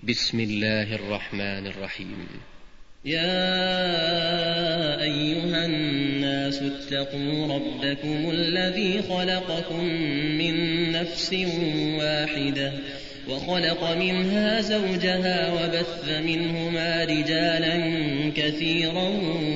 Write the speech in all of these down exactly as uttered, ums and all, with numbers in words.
بسم الله الرحمن الرحيم. يا أيها الناس اتقوا ربكم الذي خلقكم من نفس واحدة وخلق منها زوجها وبث منهما رجالا كثيرا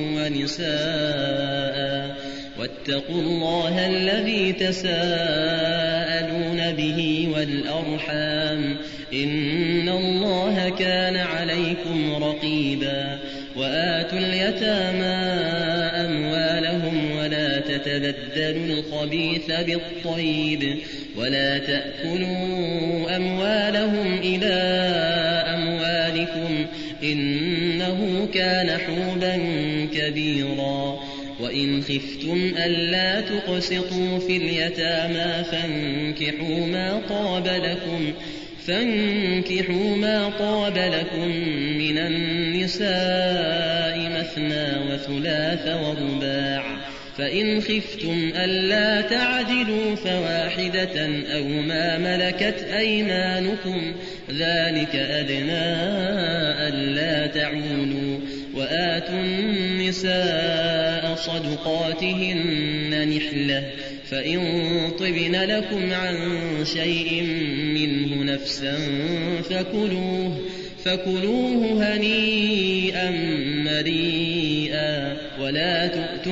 ونساء واتقوا الله الذي تساءلون به والأرحام إن الله كان عليكم رقيبا. وآتوا اليتامى أموالهم ولا تتبدلوا الخبيث بالطيب ولا تأكلوا أموالهم إلى أموالكم إنه كان حوبا كبيرا. وإن خفتم ألا تقسطوا في اليتامى فانكحوا ما طاب لكم فانكحوا ما طاب لكم من النساء مثنى وثلاث ورباع فإن خفتم ألا تعدلوا فواحدة أو ما ملكت أيمانكم ذلك أدنى ألا تعولوا. وآتوا النساء صدقاتهن نحلة فإن طبن لكم عن شيء منه نفسا فكلوه فكلوه هنيئا مريئا. ولا تؤتوا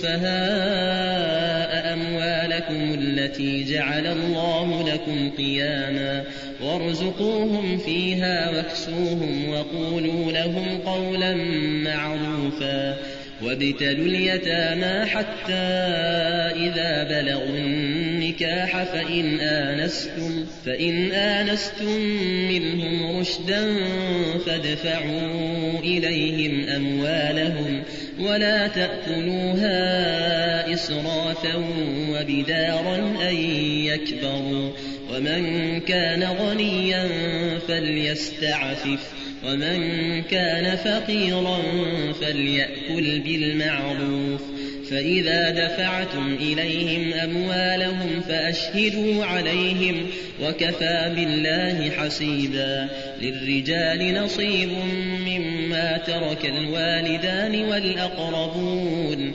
السفهاء أموالكم التي جعل الله لكم قياما وارزقوهم فيها واكسوهم وقولوا لهم قولا معروفا. وابتلوا اليتامى حتى إذا بلغوا النكاح فإن آنستم, فإن آنستم منهم رشدا فادفعوا إليهم أموالهم ولا تأكلوها إسرافا وبدارا أن يكبروا. ومن كان غنيا فليستعفف ومن كان فقيرا فليأكل بالمعروف. فإذا دفعتم إليهم أموالهم فأشهدوا عليهم وكفى بالله حسيبا. للرجال نصيب مما ترك الوالدان والأقربون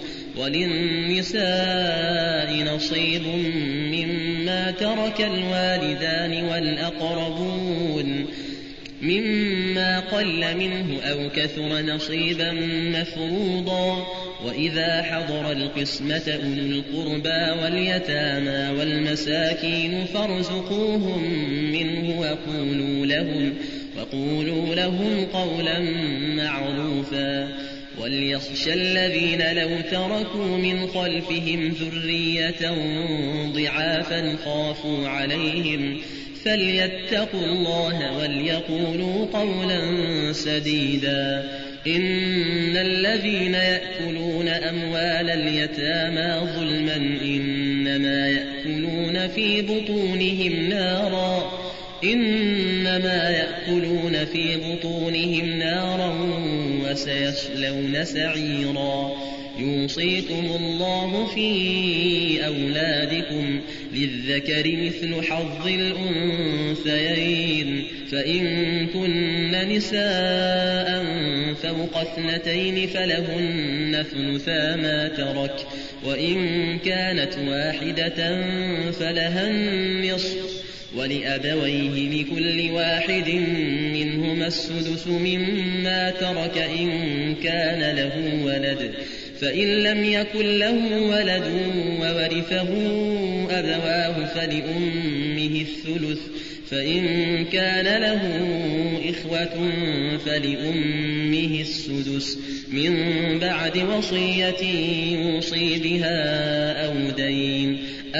وللنساء نصيب مما ترك الوالدان والأقربون مما قل منه أو كثر نصيبا مفروضا. وإذا حضر القسمة أولو القربى واليتامى والمساكين فارزقوهم منه وقولوا لهم, وقولوا لهم قولا معروفا. وليخشى الذين لو تركوا من خلفهم ذرية ضعافا خافوا عليهم فليتقوا الله وليقولوا قولا سديدا. إن الذين يأكلون أموال اليتامى ظلما إنما يأكلون في بطونهم نارا إنما يأكلون في بطونهم نارا وسيصلون سعيرا. يوصيكم الله في أولادكم للذكر مثل حظ الأنثيين فإن كن نساء فوق اثنتين فلهن ثلثا ما ترك وإن كانت واحدة فلها النصف ولأبويه لكل واحد منهما السدس مما ترك إن كان له ولد فإن لم يكن له ولد وورثه أبواه فلأمه الثلث فإن كان له إخوة فلأمه السدس من بعد وصية يوصي بها أو دين.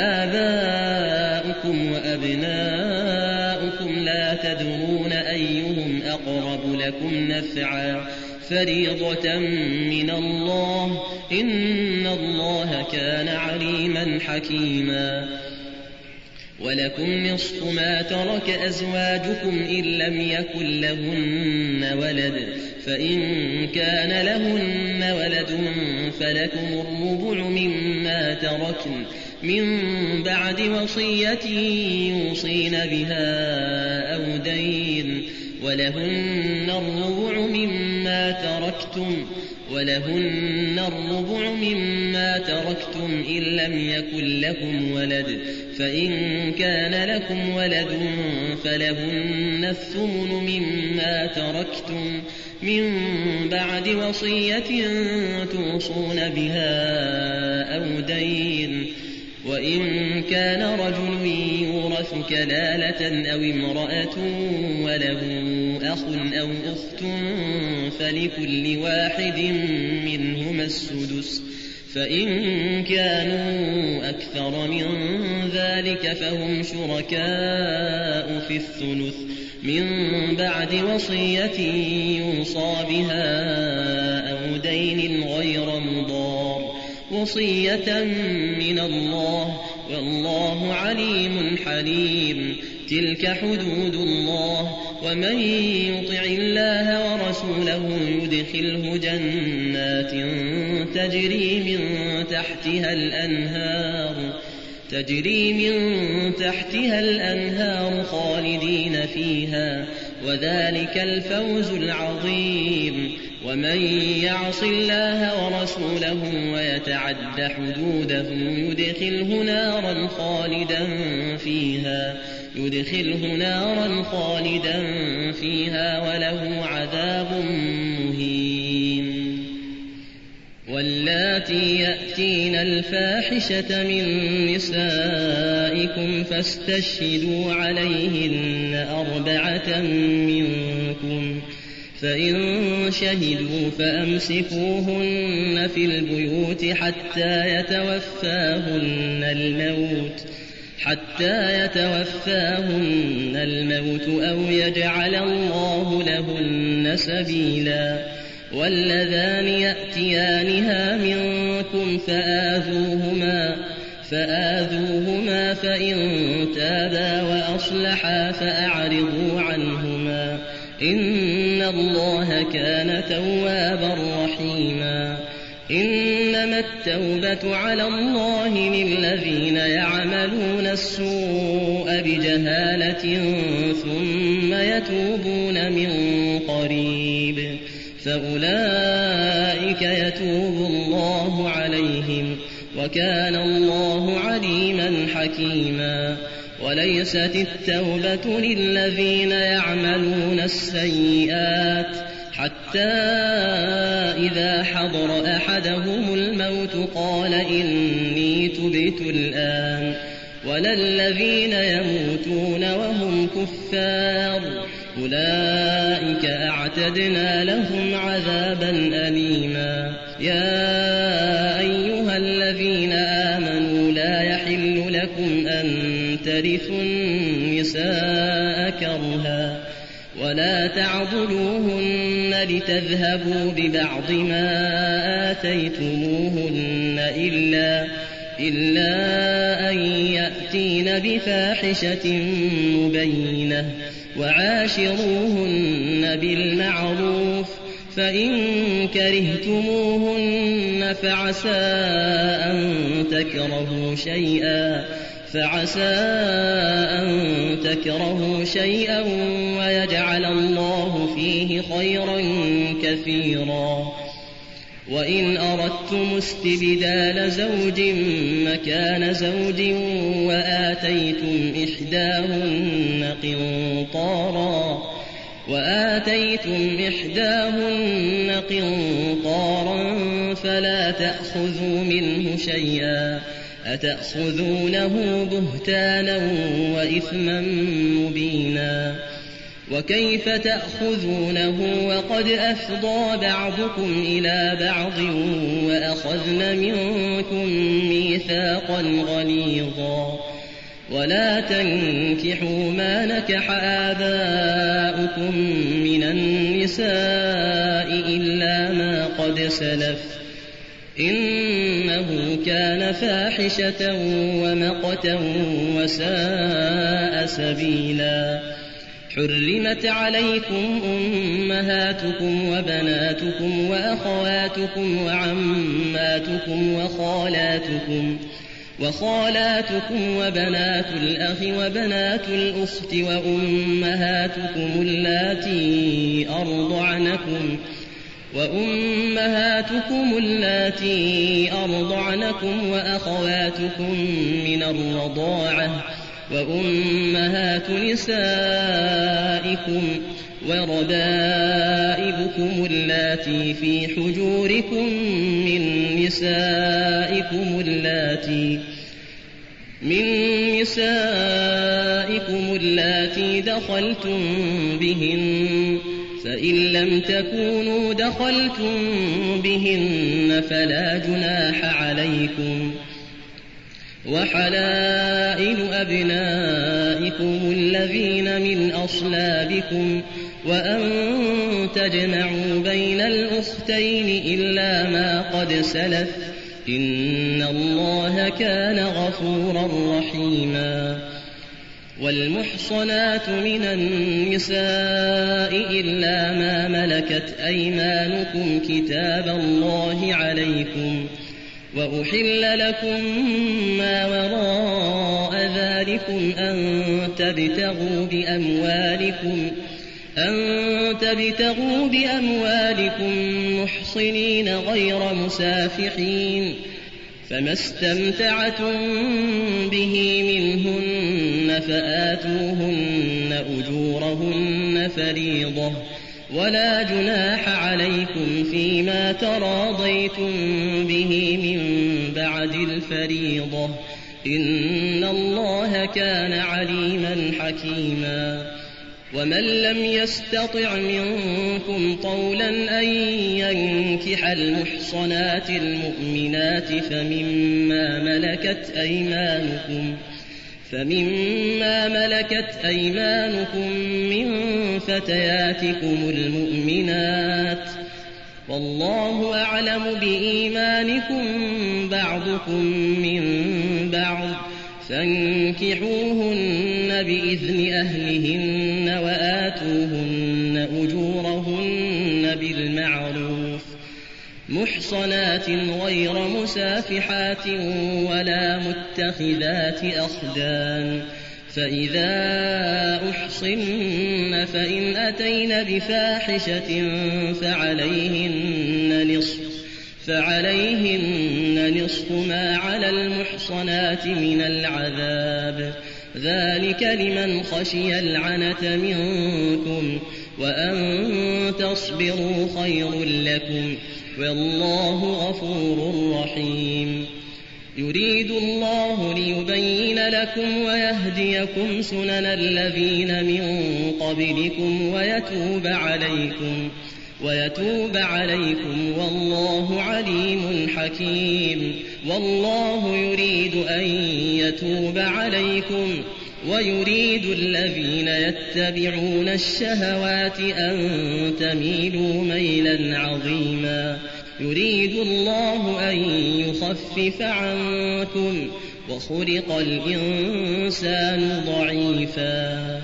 آباؤكم وأبناؤكم لا تدرون أيهم أقرب لكم نفعا فريضة من الله إن الله كان عليما حكيما. ولكم نصف ما ترك أزواجكم إن لم يكن لهن ولد فإن كان لهن ولد فلكم الربع مما تركن من بعد وصية يوصين بها أو دين ولهن الربع مما تركتم ولهن الربع مما تركتم إن لم يكن لكم ولد فإن كان لكم ولد فلهن الثمن مما تركتم من بعد وصية توصون بها أو دين وإن كان رجل يورث كلالة أو امرأة وله أخ أو أخت فلكل واحد منهما السدس فإن كانوا أكثر من ذلك فهم شركاء في الثلث من بعد وصية يوصى بها أو دين غير مضار وصية من الله والله عليم حليم. تلك حدود الله ومن يطع الله ورسوله يدخله جنات تجري من تحتها الأنهار تجري من تحتها الأنهار خالدين فيها وذلك الفوز العظيم. ومن يعص الله ورسوله ويتعد حدوده يدخله نارا خالدا فيها يدخله نارا خالدا فيها وله عذاب مهين. واللاتي يأتين الفاحشة من نسائكم فاستشهدوا عليهن أربعة منكم فإن شهدوا فأمسكوهن في البيوت حتى يتوفاهن الموت حتى يتوفاهن الموت أو يجعل الله لهن سبيلا. واللذان يأتيانها منكم فآذوهما فآذوهما فإن تابا وأصلحا فأعرضوا عنهما إن الله كان توابا رحيما. إنما التوبة على الله للذين يعملون السوء بجهالة ثم يتوبون من قريب فأولئك يتوب الله عليهم وكان الله عليما حكيما. وليست التوبة للذين يعملون السيئات حتى إذا حضر أحدهم الموت قال إني تبت الآن ولا الذين يموتون وهم كفار أولئك أعتدنا لهم عذابا أليما. يا أيها الذين آمنوا لا يحل لكم أن ترثوا النساء كرها ولا تعضلوهن لتذهبوا ببعض ما آتيتموهن إلا, إلا أن يأتين بفاحشة مبينة وعاشروهن بالمعروف فإن كرهتموهن فعسى أن تكرهوا شيئا فعسى أن تكرهوا شيئا ويجعل الله فيه خيرا كثيرا. وإن أردتم استبدال زوج مكان زوج وآتيتم إحداهن قنطارا وآتيتم إحداهن قنطارا فلا تأخذوا منه شيئا أتأخذونه بهتانا وإثما مبينا. وكيف تأخذونه وقد أفضى بعضكم إلى بعض وأخذن منكم ميثاقا غليظا. ولا تنكحوا ما نكح آباؤكم من النساء إلا ما قد سلف إنه كان فاحشة ومقتا وساء سبيلا. حرمت عليكم أمهاتكم وبناتكم وأخواتكم وعماتكم وخالاتكم وخالاتكم وبنات الأخ وبنات الأخت وأمهاتكم اللاتي أرضعنكم وأمهاتكم اللاتي أرضعنكم وأخواتكم من الرضاعة وأمهات نسائكم وربائبكم اللاتي في حجوركم من نسائكم اللاتي من نسائكم اللاتي دخلتم بهن فإن لم تكونوا دخلتم بهن فلا جناح عليكم وحلائل أبنائكم الذين من أصلابكم وأن تجمعوا بين الأختين إلا ما قد سلف إن الله كان غفورا رحيما والمحصنات من النساء إلا ما ملكت أيمانكم كتاب الله عليكم وأحل لكم ما وراء ذلكم أن تبتغوا بأموالكم أن تبتغوا بأموالكم محصنين غير مسافحين فما استمتعتم به منهن فآتوهن أجورهن فريضة ولا جناح عليكم فيما تراضيتم به من بعد الفريضة إن الله كان عليما حكيما ومن لم يستطع منكم طولا أن ينكح المحصنات المؤمنات فمما ملكت أيمانكم فمما ملكت أيمانكم من فتياتكم المؤمنات والله أعلم بإيمانكم بعضكم من بعض فانكحوهن بإذن أهلهن وآتوهن أجورهن بالمعروف محصنات غير مسافحات ولا متخذات أخدان فإذا أحصن فإن أتين بفاحشة فعليهن نصف فعليهن نصف ما على المحصنات من العذاب ذلك لمن خشي العنة منكم وأن تصبروا خير لكم والله غفور رحيم يريد الله ليبين لكم ويهديكم سنن الذين من قبلكم ويتوب عليكم ويتوب عليكم والله عليم حكيم والله يريد أن يتوب عليكم ويريد الذين يتبعون الشهوات أن تميلوا ميلا عظيما يريد الله أن يخفف عنكم وخلق الإنسان ضعيفا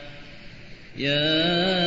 يا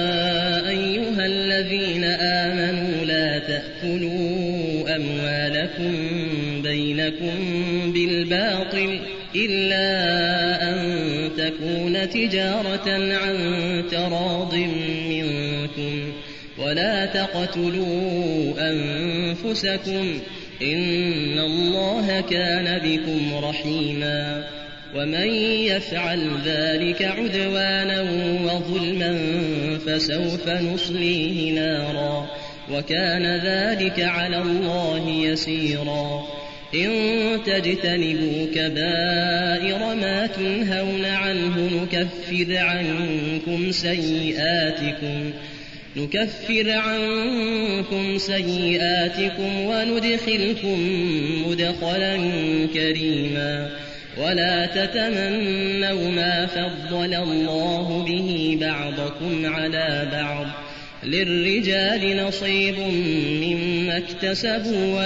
أيها الذين آمنوا لا تأكلوا أموالكم بينكم بالباطل إلا أن تكون تجارة عن تراض منكم ولا تقتلوا أنفسكم إن الله كان بكم رحيما ومن يفعل ذلك عدوانا وظلما فسوف نصليه نارا وكان ذلك على الله يسيرا إن تجتنبوا كبائر ما تنهون عنه نكفر عنكم سيئاتكم نكفر عنكم سيئاتكم وندخلكم مدخلا كريما ولا تتمنوا ما فضل الله به بعضكم على بعض للرجال نصيب مما اكتسبوا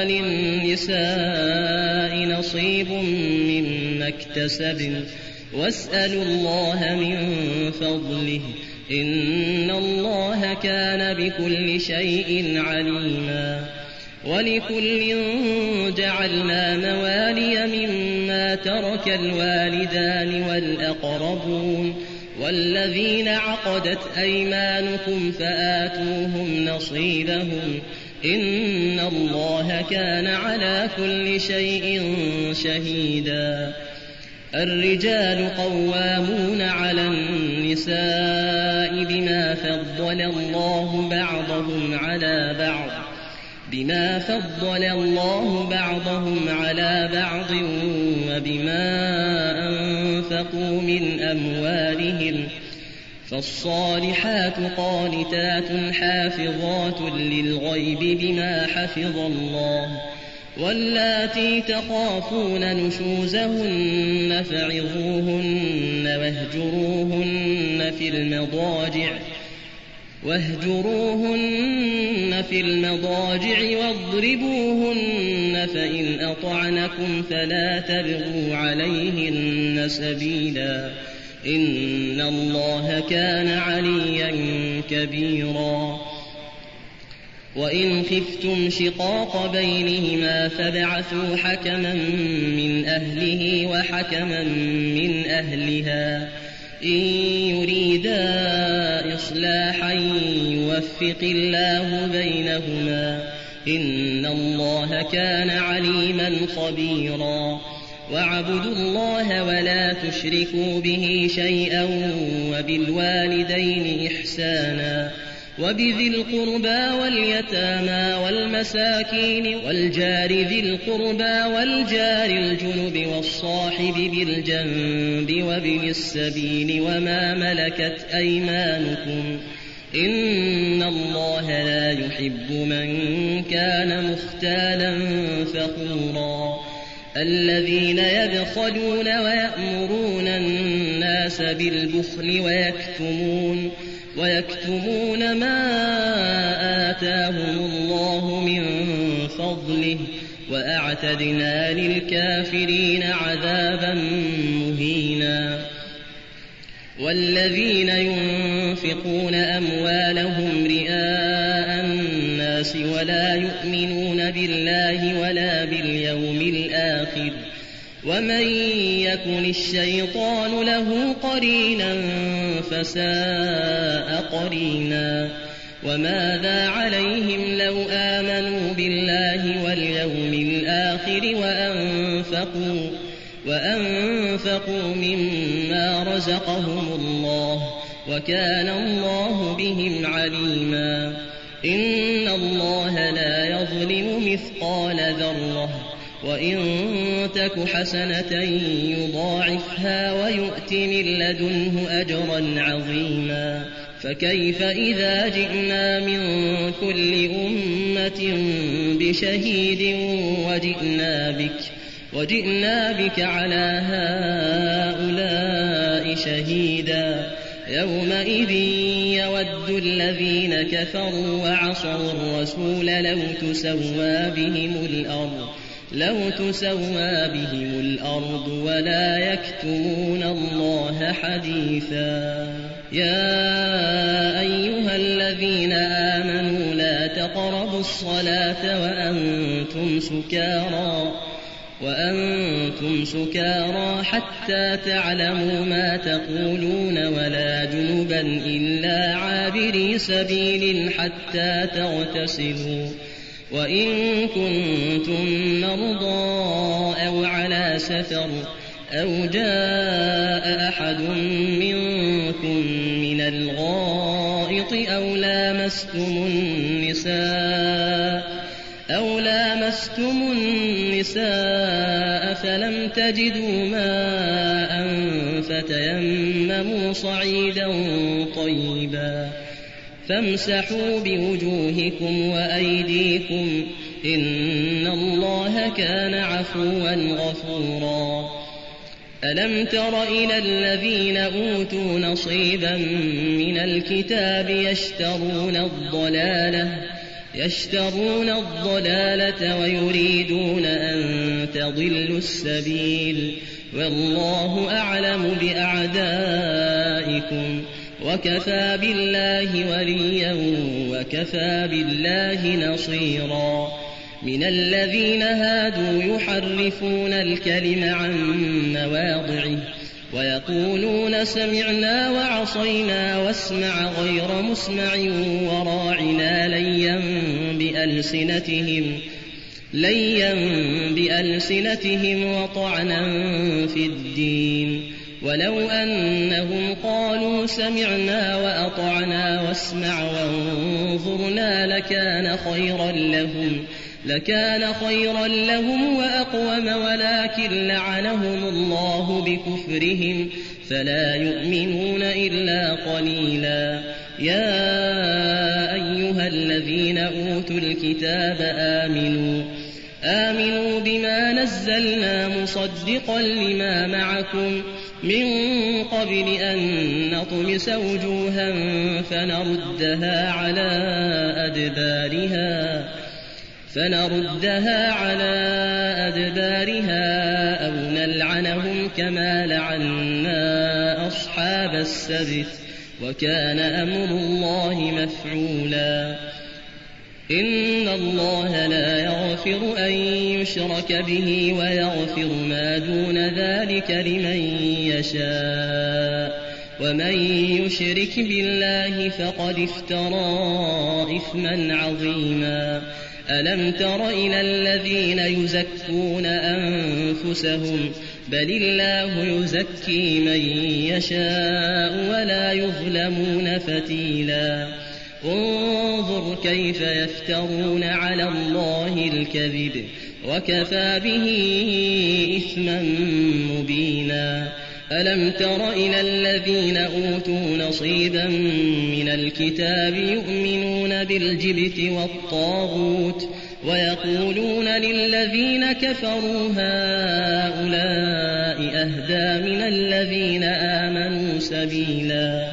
وللنساء نصيب مما اكتسبن واسألوا الله من فضله إن الله كان بكل شيء عليما ولكل جعلنا موالي مما ترك الوالدان والأقربون والذين عقدت أيمانكم فآتوهم نصيبهم إن الله كان على كل شيء شهيدا. الرجال قوامون على النساء بما فضل الله بعضهم على بعض بما فضل الله بعضهم على بعض وبما أنفقوا من أموالهم فالصالحات قانتات حافظات للغيب بما حفظ الله واللاتي تخافون نشوزهن فعظوهن واهجروهن في المضاجع واهجروهن في المضاجع واضربوهن فإن أطعنكم فلا تبغوا عليهن سبيلا إن الله كان عليا كبيرا. وإن خفتم شقاق بينهما فابعثوا حكما من أهله وحكما من أهلها إن يريدا إصلاحا يوفق الله بينهما إن الله كان عليما خبيرا. واعبدوا الله ولا تشركوا به شيئا وبالوالدين إحسانا وبذي القربى واليتامى والمساكين والجار ذي القربى والجار الجنب والصاحب بالجنب وابن السبيل وما ملكت أيمانكم إن الله لا يحب من كان مختالا فخورا. الذين يبخلون ويأمرون الناس بالبخل ويكتمون ويكتمون ما آتاهم الله من فضله وأعتدنا للكافرين عذابا مهينا. والذين ينفقون أموالهم رئاء الناس ولا يؤمنون بالله ولا باليوم الآخر ومن يكن الشيطان له قرينا فساء قرينا. وماذا عليهم لو آمنوا بالله واليوم الآخر وأنفقوا وأنفقوا مما رزقهم الله وكان الله بهم عليما. إن الله لا يظلم مثقال ذرة وإن تك حسنة يضاعفها ويؤت من لدنه أجرا عظيما. فكيف إذا جئنا من كل أمة بشهيد وجئنا بك وجئنا بك على هؤلاء شهيدا يومئذ يود الذين كفروا وعصوا الرسول لو تسوى بهم الأرض لو تسوى بهم الأرض ولا يكتمون الله حديثا. يا أيها الذين آمنوا لا تقربوا الصلاة وأنتم سكارى وأنتم سكارى حتى تعلموا ما تقولون ولا جنبا إلا عابري سبيل حتى تغتسلوا وإن كنتم مرضى أو على سفر أو جاء أحد منكم من الغائط أو لامستم النساء أو لامستم النساء فلم تجدوا ماء فتيمموا صعيدا طيبا فامسحوا بوجوهكم وأيديكم إن الله كان عفوا غفورا. ألم تر إلى الذين أوتوا نصيبا من الكتاب يشترون الضلالة يشترون الضلالة ويريدون أن تضلوا السبيل والله أعلم بأعدائكم وكفى بالله وليا وكفى بالله نصيرا. من الذين هادوا يحرفون الكلم عن مواضعه ويقولون سمعنا وعصينا واسمع غير مسمع وراعنا ليا بألسنتهم ليا بألسنتهم وطعنا في الدين ولو أنهم قالوا سمعنا وأطعنا واسمع وانظرنا لكان خيرا لهم لكان خيرا لهم وأقوم ولكن لعنهم الله بكفرهم فلا يؤمنون إلا قليلا. يا أيها الذين أوتوا الكتاب آمنوا آمنوا بما نزلنا مصدقا لما معكم من قبل أن نطمس وجوها فنردها على أدبارها فنردها على أدبارها أو نلعنهم كما لعنا أصحاب السبت وكان أمر الله مفعولا. إن الله لا يغفر أن يشرك به ويغفر ما دون ذلك لمن يشاء ومن يشرك بالله فقد افترى إثما عظيما. ألم تر إلى الذين يزكون أنفسهم بل الله يزكي من يشاء ولا يظلمون فتيلا. انظر كيف يفترون على الله الكذب وكفى به إثما مبينا. ألم تر إلى الذين أوتوا نصيبا من الكتاب يؤمنون بالجبت والطاغوت ويقولون للذين كفروا هؤلاء أهدى من الذين آمنوا سبيلا.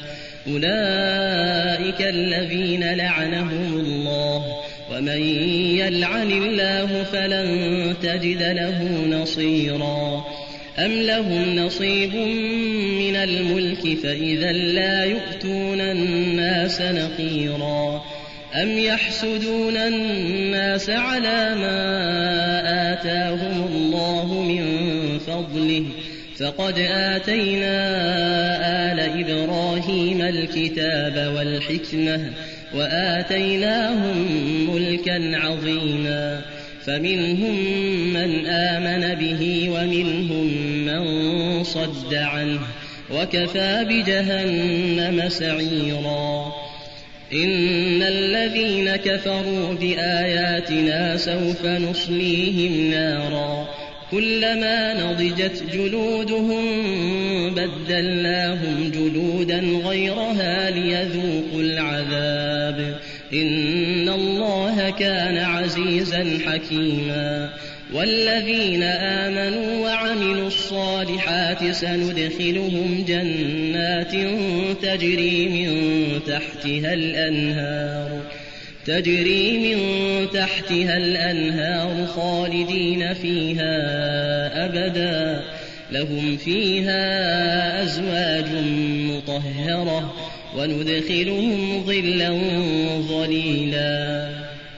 أولئك الذين لعنهم الله ومن يلعن الله فلن تجد له نصيرا. أم لهم نصيب من الملك فإذا لا يؤتون الناس نقيرا. أم يحسدون الناس على ما آتاهم الله من فضله فقد آتينا آل إبراهيم الكتاب والحكمة وآتيناهم ملكا عظيما. فمنهم من آمن به ومنهم من صد عنه وكفى بجهنم سعيرا. إن الذين كفروا بآياتنا سوف نصليهم نارا كلما نضجت جلودهم بدلناهم جلودا غيرها ليذوقوا العذاب إن الله كان عزيزا حكيما. والذين آمنوا وعملوا الصالحات سندخلهم جنات تجري من تحتها الأنهار تجري من تحتها الأنهار خالدين فيها أبدا لهم فيها أزواج مطهرة وندخلهم ظلا ظليلا.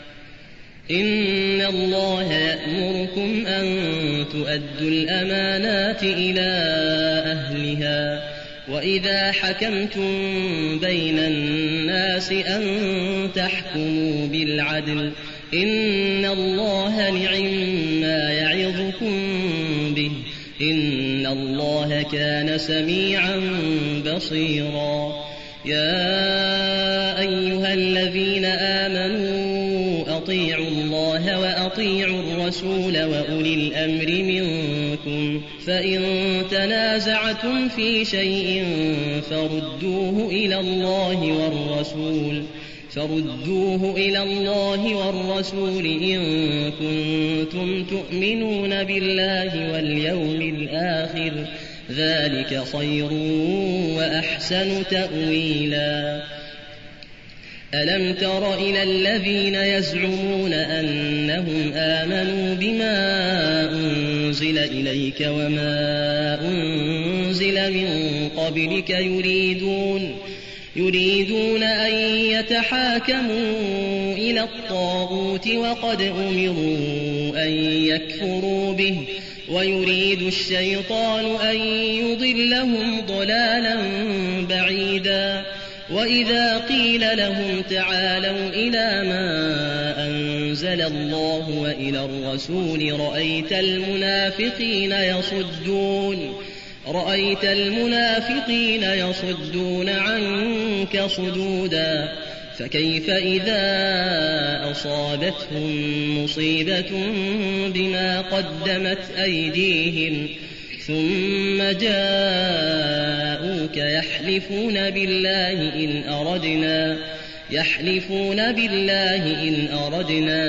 إن الله يأمركم أن تؤدوا الأمانات إلى أهلها وإذا حكمتم بين الناس أن تحكموا بالعدل إن الله نعما يعظكم به إن الله كان سميعا بصيرا. يا أيها الذين آمنوا أطيعوا الله وأطيعوا الرسول وأولي الأمر منكم فإن تنازعتم في شيء فردوه إلى الله والرسول فردوه إلى الله والرسول إن كنتم تؤمنون بالله واليوم الآخر ذلك خير وأحسن تأويلا. ألم تر إلى الذين يزعمون أنهم آمنوا بما أنزل إليك وما أنزل من قبلك يريدون يريدون أن يتحاكموا إلى الطاغوت وقد أمروا أن يكفروا به ويريد الشيطان أن يضلهم ضلالا بعيدا وإذا قيل لهم تعالوا إلى ما أنزل الله وإلى الرسول رأيت المنافقين يصدون رأيت المنافقين يصدون عنك صدودا فكيف إذا أصابتهم مصيبة بما قدمت أيديهم ثم جاءوك يحلفون بالله إن أردنا يحلفون بالله إن أردنا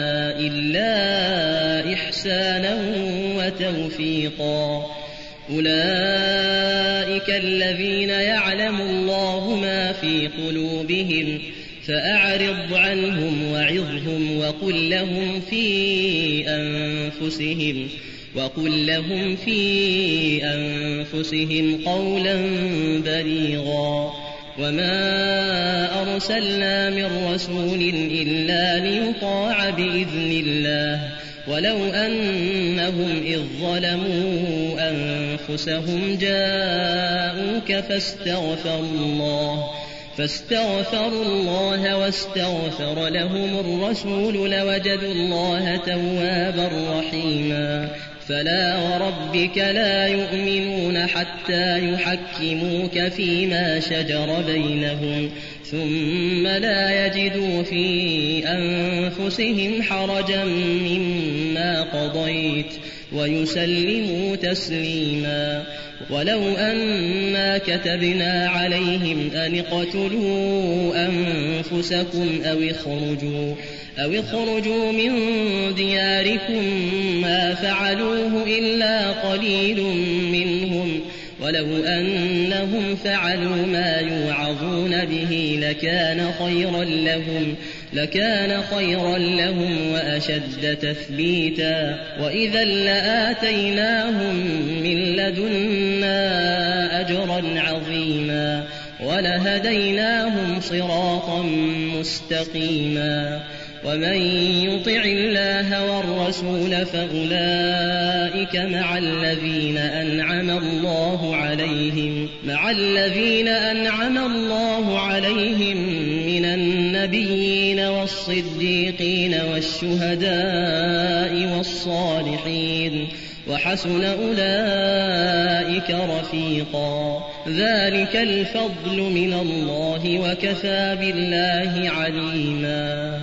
إلا إحسانا وتوفيقا أولئك الذين يعلم الله ما في قلوبهم فأعرض عنهم وعظهم وقل لهم في أنفسهم وقل لهم في أنفسهم قولا بليغا وما أرسلنا من رسول إلا ليطاع بإذن الله ولو أنهم إذ ظلموا أنفسهم جاءوك فاستغفروا الله فاستغفروا الله واستغفر لهم الرسول لوجدوا الله توابا رحيما فلا وربك لا يؤمنون حتى يحكموك فيما شجر بينهم ثم لا يجدوا في أنفسهم حرجا مما قضيت ويسلموا تسليما ولو أنا كتبنا عليهم أن اقتلوا أنفسكم أو اخرجوا أو اخرجوا من دياركم ما فعلوه إلا قليل منهم ولو أنهم فعلوا ما يوعظون به لكان خيرا لهم لكان خيرا لهم وأشد تثبيتا وإذا لآتيناهم من لدنا أجرا عظيما ولهديناهم صراطا مستقيما ومن يطع الله والرسول فأولئك مع الذين أنعم الله عليهم مع الذين أنعم الله عليهم من النبيين والصديقين والشهداء والصالحين وحسن أولئك رفيقا ذلك الفضل من الله وكفى بالله عليما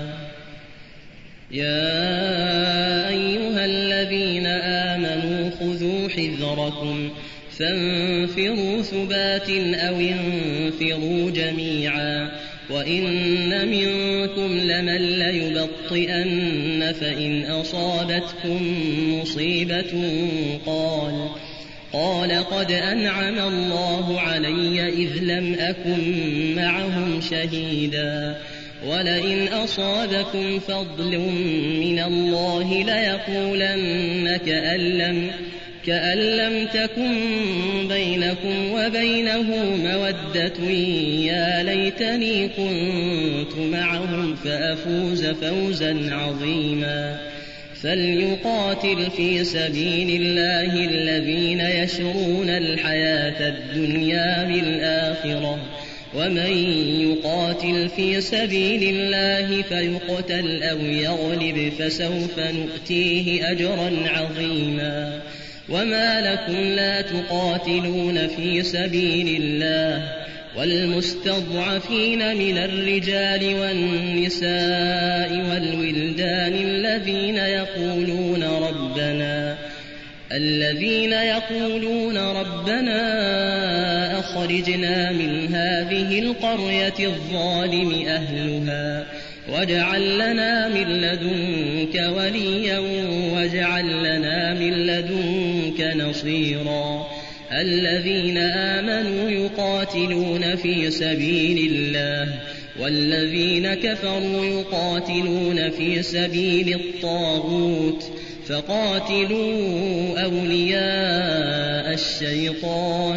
يا أيها الذين آمنوا خذوا حذركم فانفروا ثبات أو انفروا جميعا وإن منكم لمن ليبطئن فإن أصابتكم مصيبة قال قال قد أنعم الله علي إذ لم أكن معهم شهيدا ولئن أصابكم فضل من الله ليقولن كأن لم, كأن لم تكن بينكم وبينه مودة يا ليتني كنت معهم فأفوز فوزا عظيما فليقاتل في سبيل الله الذين يشرون الحياة الدنيا بالآخرة ومن يقاتل في سبيل الله فيقتل أو يغلب فسوف نؤتيه أجرا عظيما وما لكم لا تقاتلون في سبيل الله والمستضعفين من الرجال والنساء والولدان الذين يقولون ربنا الذين يقولون ربنا أخرجنا من هذه القرية الظالم أهلها واجعل لنا من لدنك وليا واجعل لنا من لدنك نصيرا الذين آمنوا يقاتلون في سبيل الله والذين كفروا يقاتلون في سبيل الطاغوت فقاتلوا أولياء الشيطان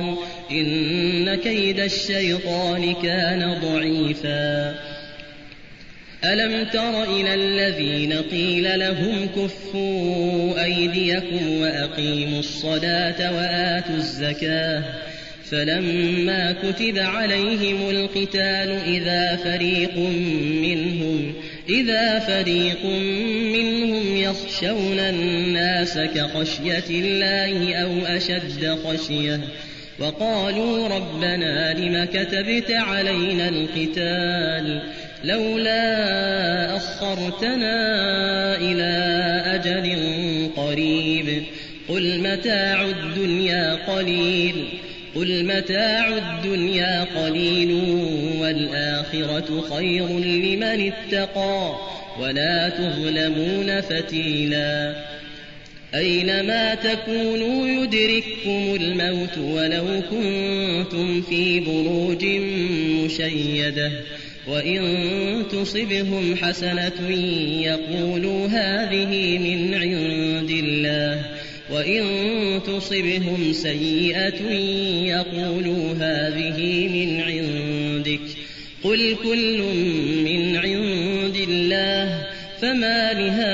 إن كيد الشيطان كان ضعيفا ألم تر إلى الذين قيل لهم كفوا أيديكم وأقيموا الصلاة وآتوا الزكاة فلما كتب عليهم القتال إذا فريق منهم إذا فريق منهم يخشون الناس كخشية الله أو أشد خشية وقالوا ربنا لم كتبت علينا القتال لولا أخرتنا إلى أجل قريب قل متاع الدنيا قليل قل متاع الدنيا قليل والآخرة خير لمن اتقى ولا تظلمون فتيلا أينما تكونوا يدرككم الموت ولو كنتم في بروج مشيدة وإن تصبهم حسنة يقولوا هذه من عند الله وإن تصبهم سيئة يقولوا هذه من عندك قل كل من عند الله فما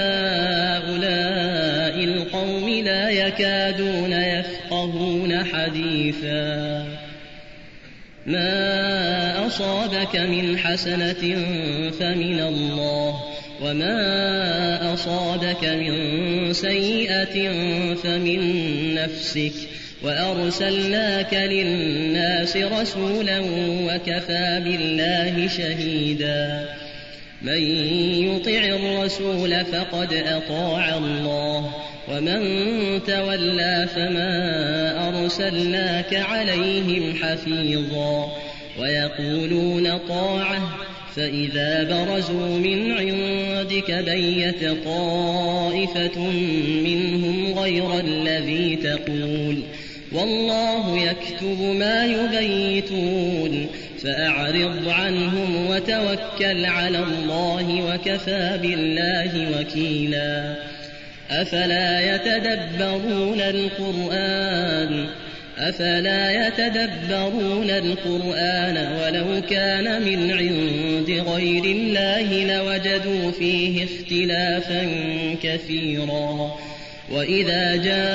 لهؤلاء القوم لا يكادون يفقهون حديثا ما أصابك من حسنة فمن الله وما أصابك من سيئة فمن نفسك وأرسلناك للناس رسولا وكفى بالله شهيدا من يطع الرسول فقد أطاع الله ومن تولى فما أرسلناك عليهم حفيظا ويقولون طاعة فإذا برزوا من عندك بيت طائفة منهم غير الذي تقول والله يكتب ما يبيتون فأعرض عنهم وتوكل على الله وكفى بالله وكيلا أفلا يتدبرون القرآن أفلا يتدبرون القرآن ولو كان من عند غير الله لوجدوا فيه اختلافا كثيرا وإذا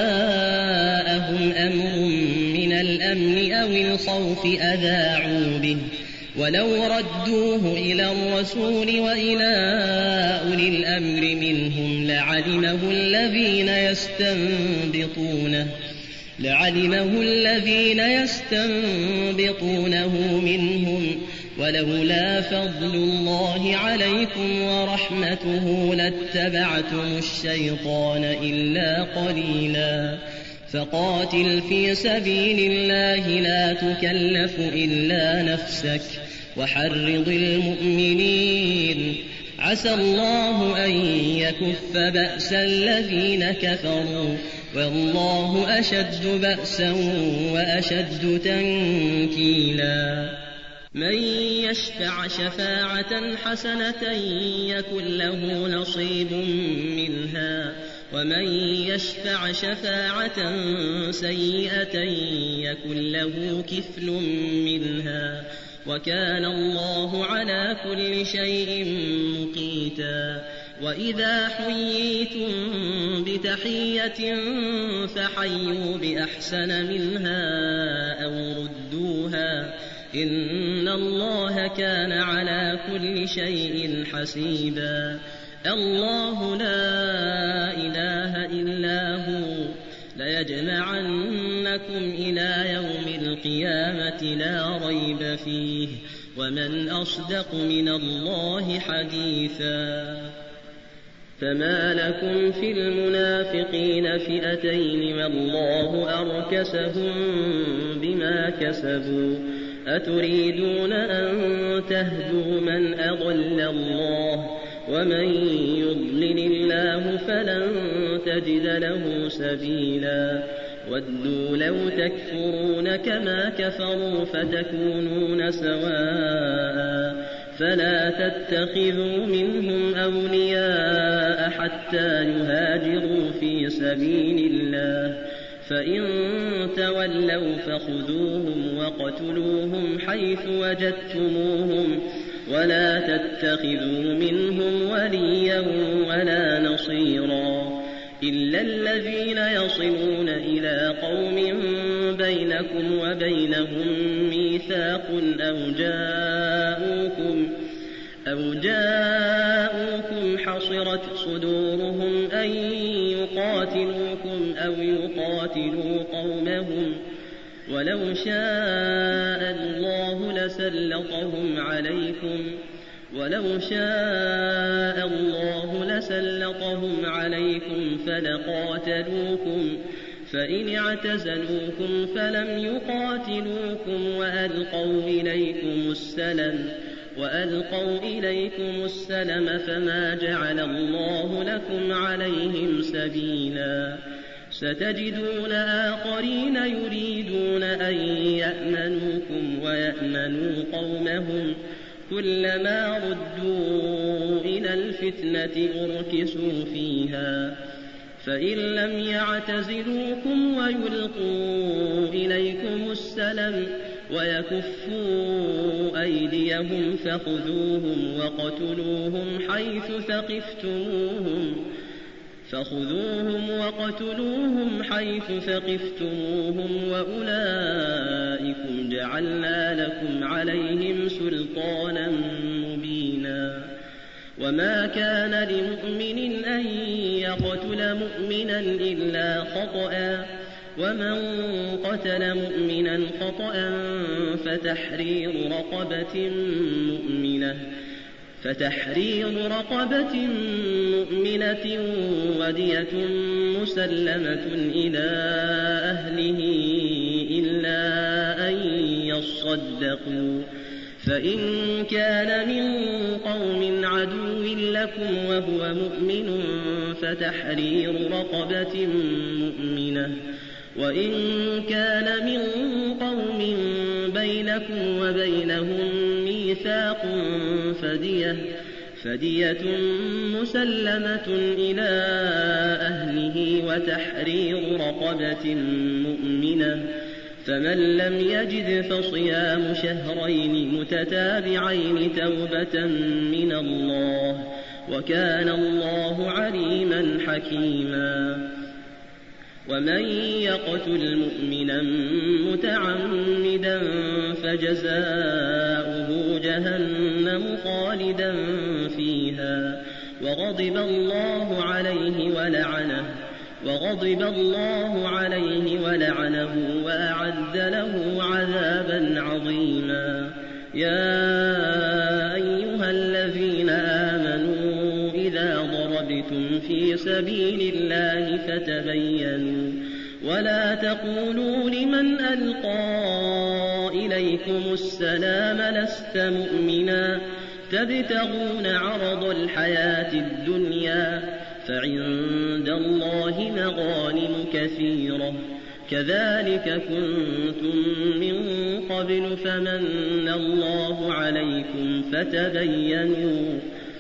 جاءهم أمر من الأمن أو الخوف أذاعوا به ولو ردوه إلى الرسول وإلى أولي الأمر منهم لعلمه الذين يستنبطونه لعلمه الذين يستنبطونه منهم ولولا فضل الله عليكم ورحمته لاتبعتم الشيطان إلا قليلا فقاتل في سبيل الله لا تكلف إلا نفسك وحرض المؤمنين عسى الله أن يكف بأس الذين كفروا والله أشد بأسا وأشد تنكيلا من يشفع شفاعة حسنة يكن له نصيب منها ومن يشفع شفاعة سيئة يكن له كفل منها وكان الله على كل شيء مقيتا وإذا حييتم بتحية فحيوا بأحسن منها أو ردوها إن الله كان على كل شيء حسيبا الله لا إله إلا هو ليجمعنكم إلى يوم القيامة لا ريب فيه ومن أصدق من الله حديثا فما لكم في المنافقين فئتين والله أركسهم بما كسبوا أتريدون أن تهدوا من أضل الله ومن يضلل الله فلن تجد له سبيلا ودوا لو تكفرون كما كفروا فتكونون سواء فلا تتخذوا منهم أولياء حتى يهاجروا في سبيل الله فإن تولوا فخذوهم وقتلوهم حيث وجدتموهم ولا تتخذوا منهم وليا ولا نصيرا إلا الذين يصلون إلى قوم بينكم وبينهم ميثاق أو جاءوكم أو جاءوكم حصرت صدورهم أن يقاتلوكم أو يقاتلوا قومهم ولو شاء الله لسلطهم عليكم ولو شاء الله لسلطهم عليكم فلقاتلوكم فإن اعتزلوكم فلم يقاتلوكم وألقوا إليكم السلم وألقوا إليكم السلم فما جعل الله لكم عليهم سبيلا ستجدون آخرين يريدون أن يأمنوكم ويأمنوا قومهم كلما ردوا إلى الفتنة أركسوا فيها فإن لم يعتزلوكم ويلقوا إليكم السلم ويكفوا أيديهم فخذوهم وقتلوهم حيث ثقفتموهم فخذوهم وقتلوهم حيث ثقفتموهم وأولئكم جعلنا لكم عليهم سلطانا مبينا وما كان لمؤمن أن يقتل مؤمنا إلا خطأ ومن قتل مؤمنا خطأ فتحرير رقبة مؤمنة فتحرير رقبة مؤمنة ودية مسلمة إلى أهله إلا أن يصدقوا فإن كان من قوم عدو لكم وهو مؤمن فتحرير رقبة مؤمنة وإن كان من قوم بينكم وبينهم ميثاق فدية فدية مسلمة إلى أهله وتحرير رقبة مؤمنة فمن لم يجد فصيام شهرين متتابعين توبة من الله وكان الله عليما حكيما ومن يقتل مؤمنا متعمدا فجزاؤه جهنم خالدا فيها وغضب الله عليه ولعنه وغضب الله عليه ولعنه وأعد له عذابا عظيما يا أيها الذين آمنوا إذا ضربتم في سبيل الله فتبينوا ولا تقولوا لمن ألقى إليكم السلام لست مؤمنا تبتغون عرض الحياة الدنيا فعند الله مغانم كثيرة كذلك كنتم من قبل فمن الله عليكم فتبينوا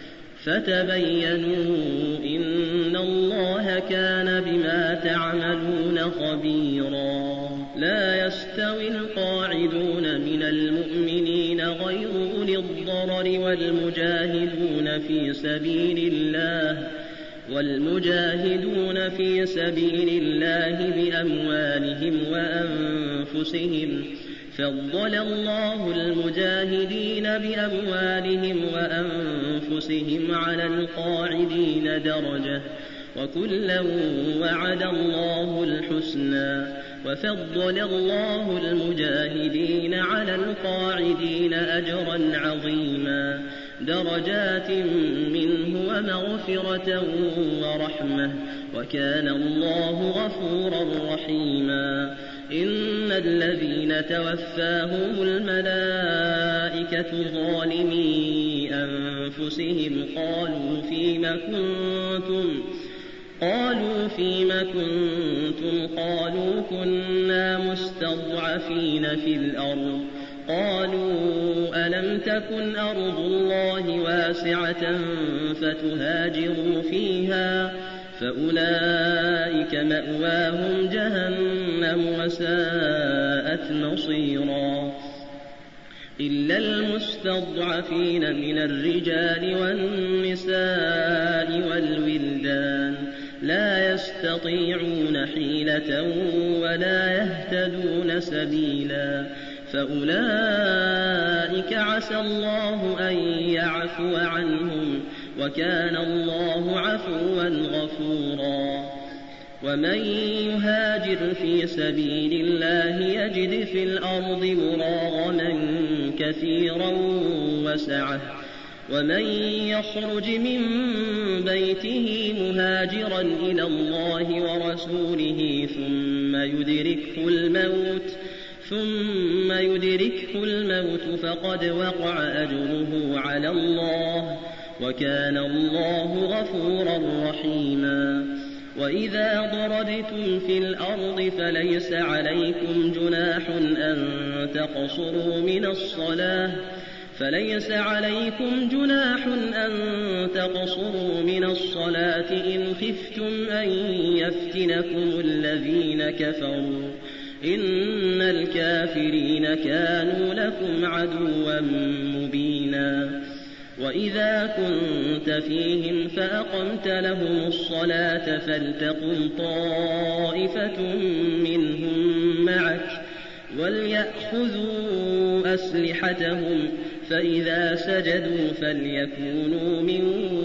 فتبينوا إن الله كان بما تعملون خبيرا لا يستوي القاعدون من المؤمنين غير أولي الضرر والمجاهدون في سبيل الله والمجاهدون في سبيل الله بأموالهم وأنفسهم فضل الله المجاهدين بأموالهم وأنفسهم على القاعدين درجة وكلا وعد الله الحسنى وفضل الله المجاهدين على القاعدين أجرا عظيما درجات منه ومغفرة ورحمة وكان الله غفورا رحيما إن الذين توفاهم الملائكة ظالمي أنفسهم قالوا فيم كنتم قالوا فيم كنتم قالوا كنا مستضعفين في الأرض قالوا ألم تكن أرض الله واسعة فتهاجروا فيها فأولئك مأواهم جهنم وساءت مصيرا إلا المستضعفين من الرجال والنساء والولدان لا يستطيعون حيلة ولا يهتدون سبيلا فأولئك عسى الله أن يعفو عنهم وكان الله عفوا غفورا ومن يهاجر في سبيل الله يجد في الأرض مراغما كثيرا وسعة ومن يخرج من بيته مهاجرا إلى الله ورسوله ثم يدركه الموت ثم يدركه الموت فقد وقع أجره على الله وكان الله غفورا رحيما وإذا ضربتم في الأرض فليس عليكم جناح أن تقصروا من الصلاة فليس عليكم جناح أن تقصروا من الصلاة إن خفتم أن يفتنكم الذين كفروا إن الكافرين كانوا لكم عدوا مبينا وإذا كنت فيهم فأقمت لهم الصلاة فلتقم طائفة منهم معك وليأخذوا أسلحتهم فإذا سجدوا فليكونوا من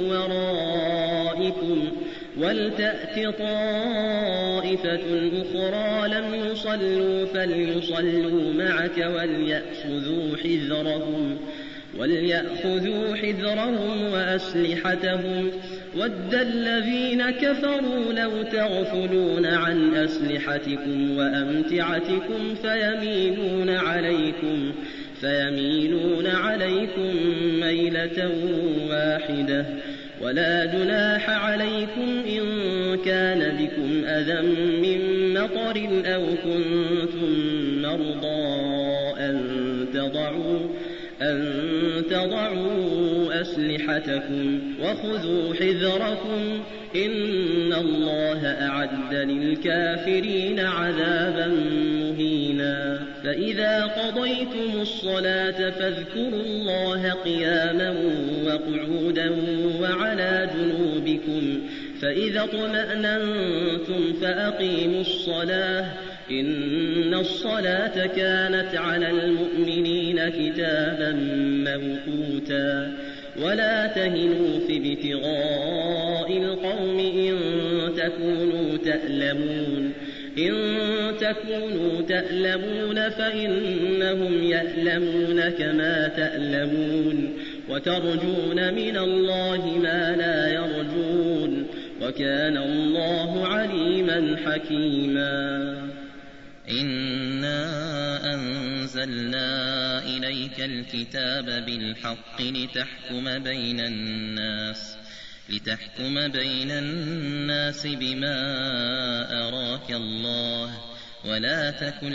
ورائكم ولتأت طائفة أخرى لم يصلوا فليصلوا معك وليأخذوا حذرهم وليأخذوا حذرهم وأسلحتهم ود الذين كفروا لو تغفلون عن أسلحتكم وأمتعتكم فيميلون عليكم فيميلون عليكم ميلة واحدة ولا جناح عليكم إن كان بكم أذى من مطر أو كنتم مرضى أن تضعوا أن تضعوا أسلحتكم وخذوا حذركم إن الله أعد للكافرين عذابا مهينا فإذا قضيتم الصلاة فاذكروا الله قياما وقعودا وعلى جنوبكم فإذا اطمأننتم فأقيموا الصلاة إن الصلاة كانت على المؤمنين كتابا موقوتا ولا تهنوا في ابتغاء القوم إن تكونوا تألمون إن تكونوا تألمون فإنهم يألمون كما تألمون وترجون من الله ما لا يرجون وكان الله عليما حكيما إنا أنزلنا إليك الكتاب بالحق لتحكم بين الناس لتحكم بين الناس بما أراك الله ولا تكن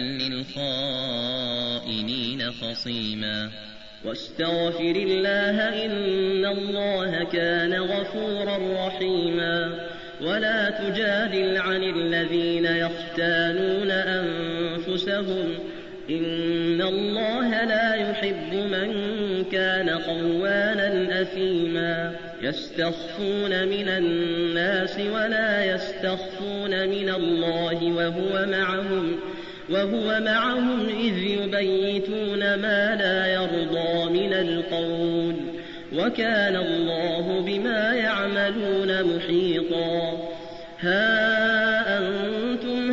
للخائنين خصيما واستغفر الله إن الله كان غفورا رحيما ولا تجادل عن الذين يختانون أنفسهم إن الله لا يحب من كان خوانا أثيما يستخفون من الناس ولا يستخفون من الله وهو معهم وهو معهم إذ يبيتون ما لا يرضى من القول وكان الله بما يعملون محيطا ها أنتم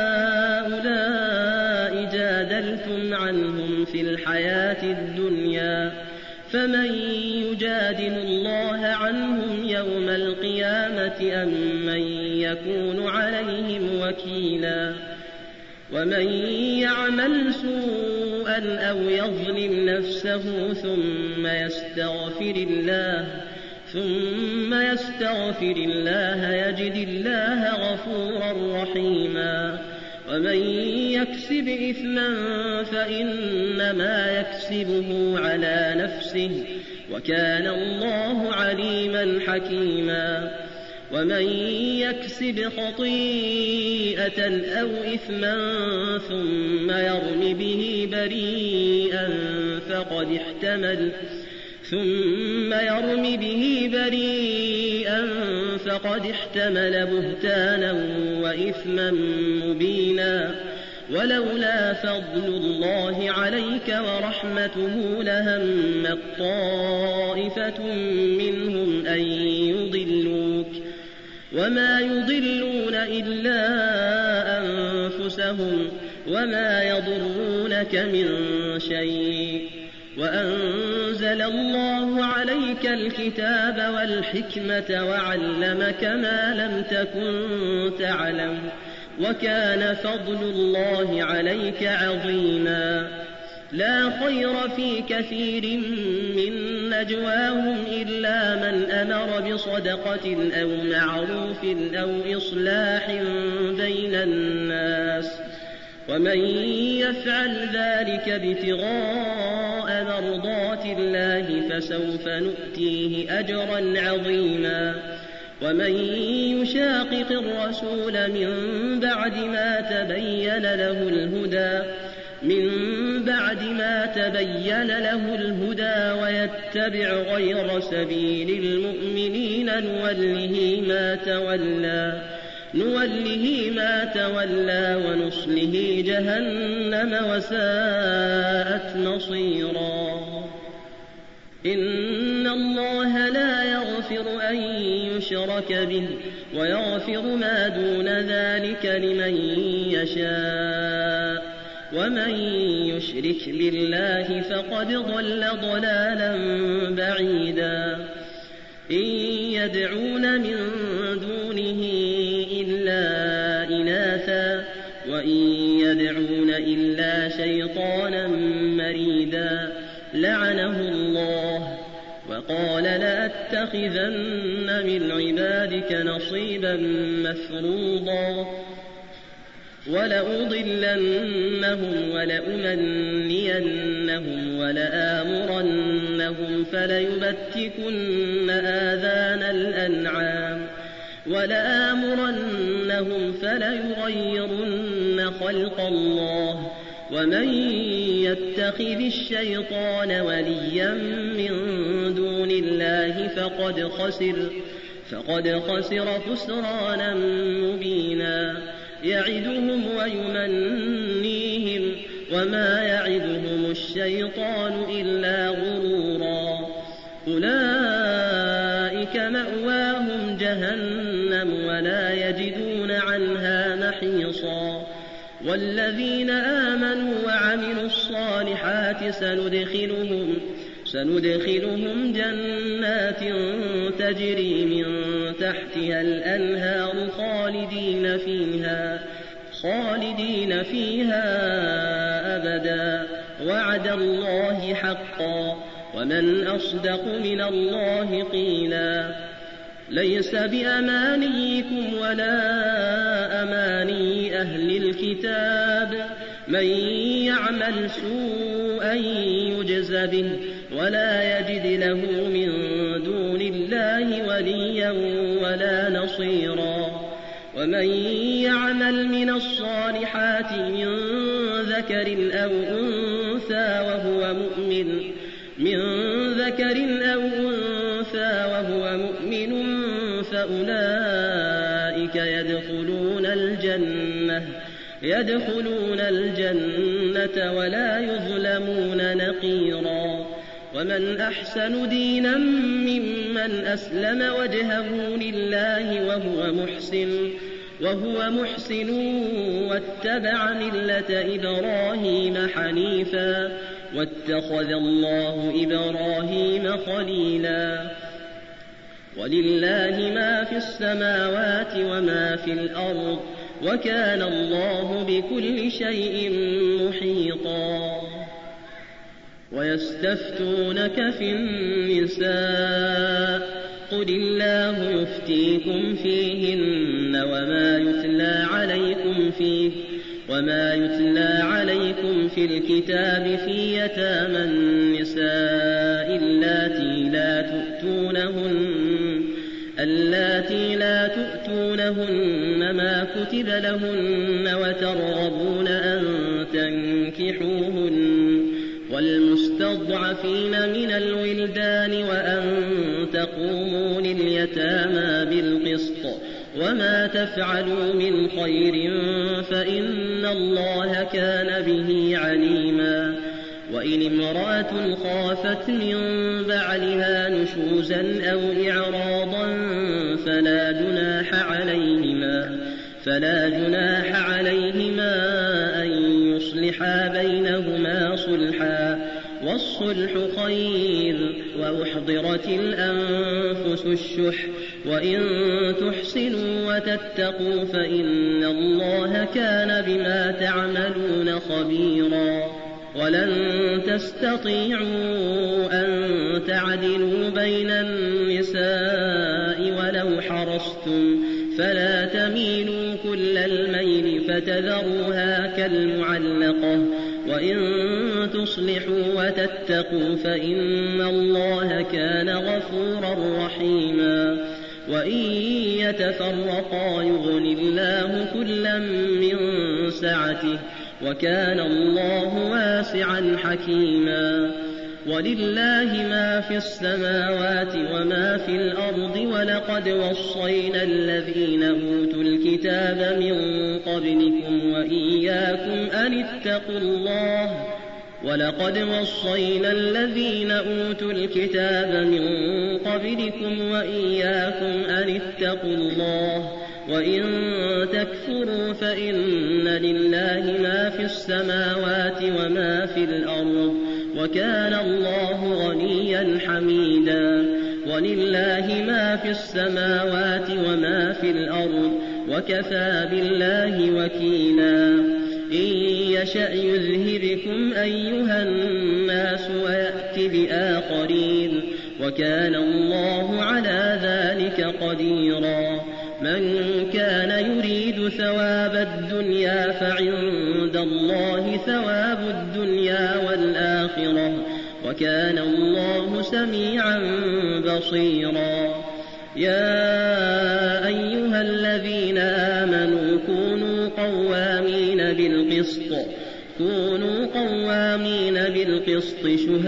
هؤلاء جادلتم عنهم في الحياة الدنيا فمن يجادل الله عنهم يوم القيامة أم من يكون عليهم وكيلا ومن يعمل سوءا أو يظلم نفسه ثم يستغفر الله ثم يستغفر الله يجد الله غفورا رحيما ومن يكسب إثما فإنما يكسبه على نفسه وكان الله عليما حكيما ومن يكسب خطيئة أو إثما ثم يرم به بريئا فقد احتمل ثم يرم به بريئا فقد احتمل بهتانا وإثما مبينا ولولا فضل الله عليك ورحمته لهمت طائفة منهم أن يضلوك وما يضلون إلا أنفسهم وما يضرونك من شيء وأنزل الله عليك الكتاب والحكمة وعلمك ما لم تكن تعلم وكان فضل الله عليك عظيما لا خير في كثير من نجواهم إلا من أمر بصدقة أو معروف أو إصلاح بين الناس ومن يفعل ذلك ابتغاء مرضات الله فسوف نؤتيه أجرا عظيما ومن يشاقق الرسول من بعد ما تبين له الهدى من بعد ما تبين له الهدى ويتبع غير سبيل المؤمنين نوله ما تولى نوله ما تولى ونصله جهنم وساءت مصيرا إن الله لا يغفر أن يشرك به ويغفر ما دون ذلك لمن يشاء ومن يشرك بالله فقد ضل ضلالا بعيدا إن يدعون من دونه إلا إناثا وإن يدعون إلا شيطانا مريدا لعنه الله وقال لأتخذن من عبادك نصيبا مفروضا ولأضلنهم ولأمنينهم ولآمرنهم فليبتكن آذان الأنعام ولآمرنهم فليغيرن خلق الله ومن يتخذ الشيطان وليا من دون الله فقد خسر فقد خسر خسرانا مبينا يعدهم ويمنيهم وما يعدهم الشيطان إلا غرورا أولئك مأواهم جهنم ولا يجدون عنها محيصا والذين آمنوا وعملوا الصالحات سندخلهم سندخلهم جنات تجري من تحتها الأنهار خالدين فيها خالدين فيها أبدا وعد الله حقا ومن أصدق من الله قيلا ليس بأمانيكم ولا أماني أهل الكتاب من يعمل سوءا يجز به ولا يجد له من دون الله وليا ولا نصيرا ومن يعمل من الصالحات من ذكر أو أنثى وهو مؤمن من ذكر أو أنثى وهو مؤمن فأولئك يدخلون الجنة يدخلون الجنة ولا يظلمون نقيرا ومن أحسن دينا ممن أسلم وجهه لله وهو محسن وهو محسن واتبع ملة إبراهيم حنيفا واتخذ الله إبراهيم خليلا ولله ما في السماوات وما في الأرض وكان الله بكل شيء محيطا ويستفتونك في النساء قل الله يفتيكم فيهن وما يتلى عليكم فيه وما يتلى عليكم في الكتاب في يتامى النساء اللاتي لا تؤتونهن اللاتي لا تؤتونهن ما كتب لهن وترغبون أن تنكحوهن والمستضعفين من الولدان وأن تقوموا لليتامى بالقسط وما تفعلوا من خير فإن الله كان به عليما. وإن امرأة خافت من بعلها نشوزا أو إعراضا فلا جناح عليهما فلا جناح عليهما أن يصلحا بينهما صلحا والصلح خير وأحضرت الأنفس الشح وإن تحسنوا وتتقوا فإن الله كان بما تعملون خبيرا. ولن تستطيعوا أن تعدلوا بين النساء ولو حرصتم فلا تميلوا كل الميل فتذروها كالمعلقة وإن تصلحوا وتتقوا فإن الله كان غفورا رحيما. وإن يتفرقا يغن الله كلا من سعته وكان الله واسعا حكيما. ولله ما في السماوات وما في الأرض ولقد وصينا الذين أوتوا الكتاب من قبلكم وإياكم أن اتقوا الله ولقد وصينا الذين أوتوا الكتاب من قبلكم وإياكم أن اتقوا الله وإن تكفروا فإن لله ما في السماوات وما في الأرض وكان الله غنيا حميدا. ولله ما في السماوات وما في الأرض وكفى بالله وكيلا. إن يشأ يذهبكم أيها الناس ويأت بآخرين وكان الله على ذلك قديرا. من كان يريد ثواب الدنيا فعند الله ثواب الدنيا والآخرة وكان الله سميعا بصيرا. يا أيها الذين آمنوا كونوا قوامين بالقسط كونوا قوامين بالقسط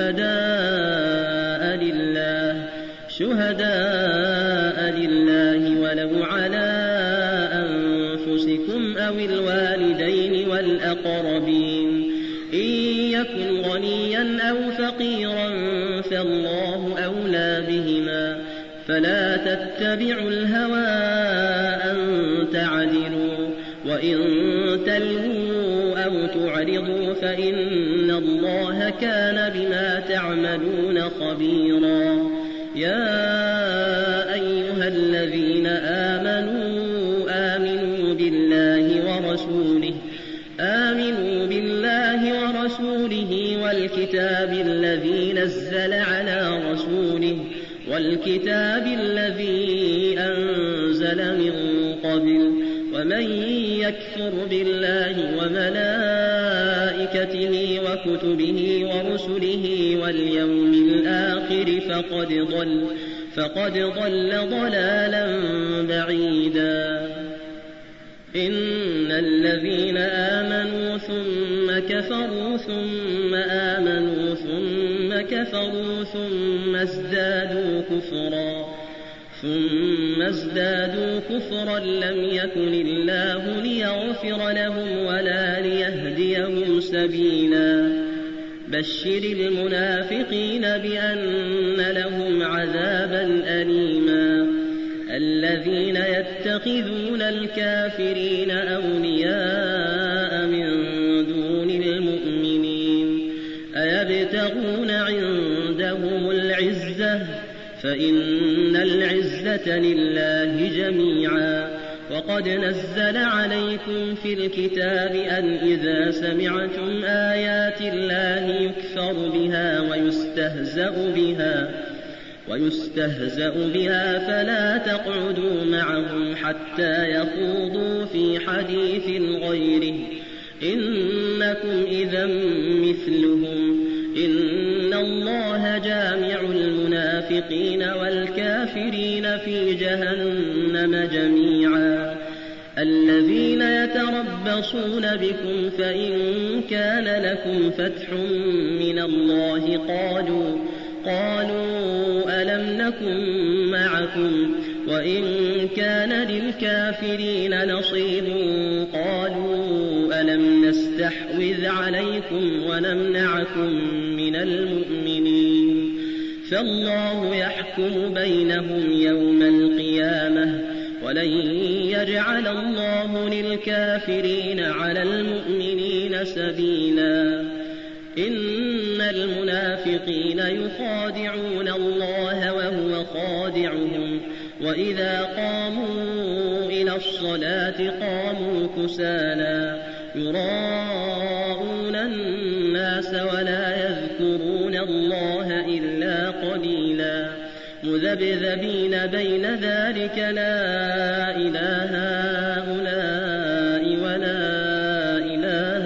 شهداء لله شهداء لله ولو على أنفسكم أو الوالدين والأقربين إن يكن غنيا أو فقيرا فالله أولى بهما فلا تتبعوا الهوى أن تعدلوا وإن تلووا أو تعرضوا فإن الله كان بما تعملون خبيرا. يا أيها الذين آمنوا آمنوا بالله ورسوله آمنوا بالله ورسوله والكتاب الذي نزل على رسوله والكتاب الذي أنزل من قبل ومن يكفر بالله وملائكته وكتبه ورسله واليوم الآخر فقد ضل فقد ضل ضلالا بعيدا. إن الذين آمنوا ثم كفروا ثم آمنوا ثم كفروا ثم ازدادوا كفرا ثم ازدادوا كفرا لم يكن الله ليغفر لهم ولا ليهديهم سبيلا. بشر المنافقين بأن لهم عذابا أليما. الذين يتخذون الكافرين أولياء من دون المؤمنين أيبتغون عندهم العزة فإن العزة لله جميعا. وقد نزل عليكم في الكتاب أن إذا سمعتم آيات الله يكفر بها ويستهزأ بها ويستهزأ بها فلا تقعدوا معهم حتى يخوضوا في حديث غيره إنكم إذا مثلهم إن الله جامع المنافقين والكافرين في جهنم جميعا الذين يتربصون بكم فإن كان لكم فتح من الله قالوا قالوا ألم نكن معكم وإن كان للكافرين نصيب قالوا ألم نستحوذ عليكم ونمنعكم من المؤمنين فالله يحكم بينهم يوم القيامة ولن يجعل الله للكافرين على المؤمنين سبيلا إن المنافقين يخادعون الله وهو خادعهم وإذا قاموا إلى الصلاة قاموا كسالى يراءون الناس ولا يذكرون الله إلا قليلا مذبذبين بين ذلك لا إله هؤلاء ولا إله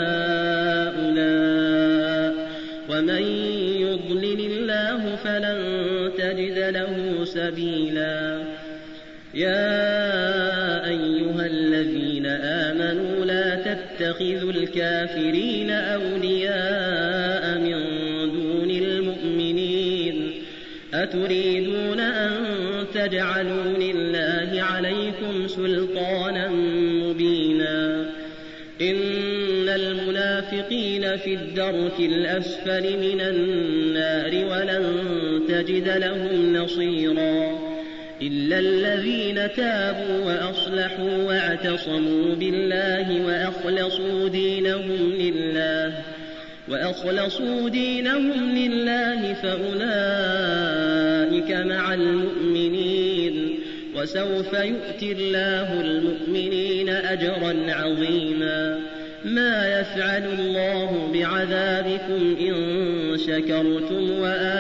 هؤلاء ومن يضلل الله فلن تجد له سبيلا يا أيها الذين آمنوا لا تتخذوا الكافرين أولياء من دون المؤمنين أتريدون أن تجعلوا لله عليكم سلطانا مبينا إن المنافقين في الدرك الأسفل من النار ولن تجد لهم نصيرا إلا الذين تابوا وأصلحوا واعتصموا بالله وأخلصوا دينهم لله وأخلصوا دينهم لله فأولئك مع المؤمنين وسوف يؤتي الله المؤمنين أجرا عظيما ما يفعل الله بعذابكم إن شكرتم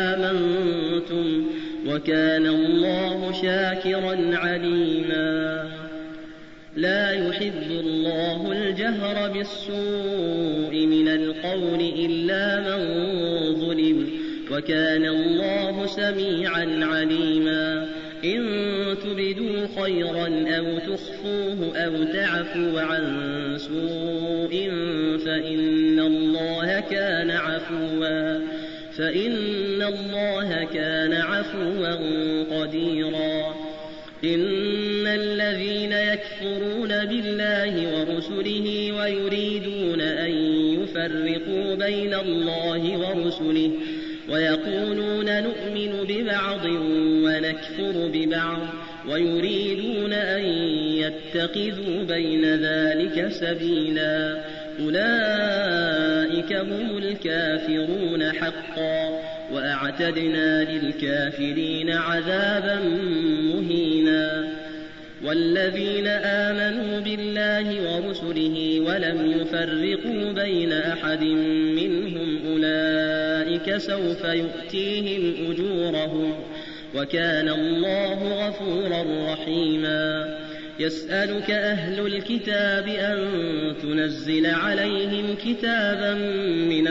وآمنتم وكان الله شاكرا عليما لا يحب الله الجهر بالسوء من القول إلا من ظلم وكان الله سميعا عليما إن تبدوا خيرا أو تخفوه أو تعفوا عن سوء فإن الله كان عفوا فإن الله كان عفوا قديرا إن الذين يكفرون بالله ورسله ويريدون أن يفرقوا بين الله ورسله ويقولون نؤمن ببعض ونكفر ببعض ويريدون أن يتخذوا بين ذلك سبيلا أولئك هم الكافرون حقا وأعتدنا للكافرين عذابا مهينا والذين آمنوا بالله ورسله ولم يفرقوا بين أحد منهم أولئك سوف يؤتيهم أجورهم وكان الله غفورا رحيما يسألك أهل الكتاب أن تنزل عليهم كتابا من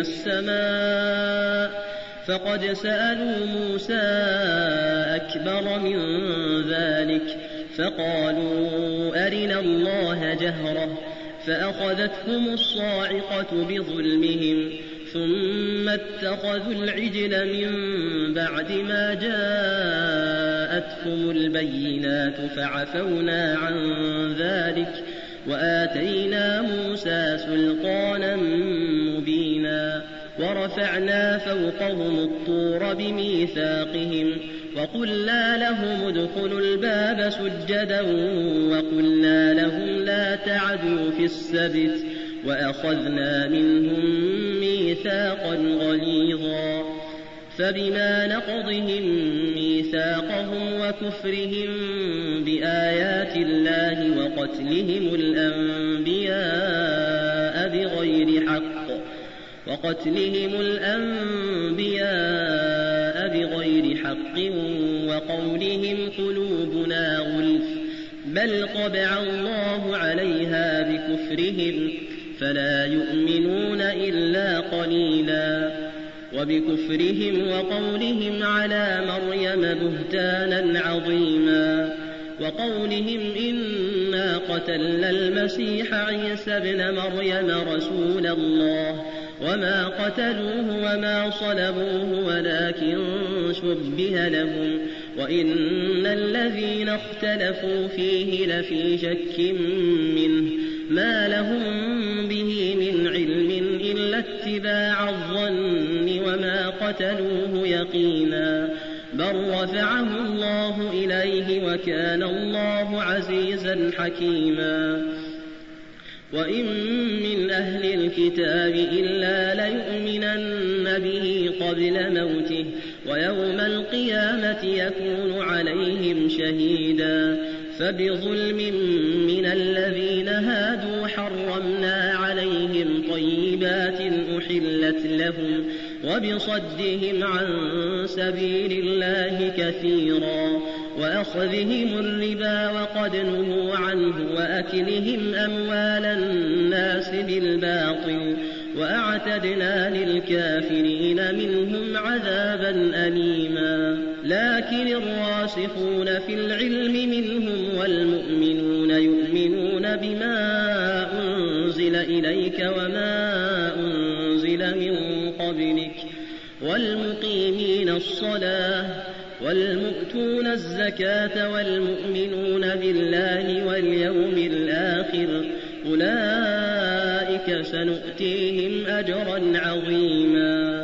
السماء فقد سألوا موسى أكبر من ذلك فقالوا أرنا الله جهرة فأخذتهم الصاعقة بظلمهم ثم اتخذوا العجل من بعد ما جاءتهم البينات فعفونا عن ذلك وآتينا موسى سلطانا مبينا ورفعنا فوقهم الطور بميثاقهم وقلنا لهم ادخلوا الباب سجدا وقلنا لهم لا تعدوا في السبت وأخذنا منهم ميثاقا غليظا فبما نقضهم ميثاقهم وكفرهم بآيات الله وقتلهم الأنبياء بغير حق وقتلهم الأنبياء بغير حق وقولهم قلوبنا غلف بل طبع الله عليها بكفرهم فلا يؤمنون إلا قليلا. وبكفرهم وقولهم على مريم بهتانا عظيما، وقولهم إنا قتلنا المسيح عيسى ابن مريم رسول الله وما قتلوه وما صلبوه ولكن شبه لهم وإن الذين اختلفوا فيه لفي شك منه ما لهم به من علم إلا اتباع الظن وما قتلوه يقينا، بل رفعه الله إليه وكان الله عزيزا حكيما. وإن من أهل الكتاب إلا ليؤمنن به قبل موته ويوم القيامة يكون عليهم شهيدا. فبظلم من الذين هادوا حرمنا عليهم طيبات أحلت لهم وبصدهم عن سبيل الله كثيرا وأخذهم الربا وقد نهوا عنه وأكلهم أموال الناس بالباطل وأعتدنا للكافرين منهم عذابا أليما. لكن الراسخون في العلم منهم والمؤمنون يؤمنون بما أنزل إليك وما أنزل من قبلك والمقيمين الصلاة والمؤتون الزكاة والمؤمنون بالله واليوم الآخر أولئك سنؤتيهم أجرا عظيما.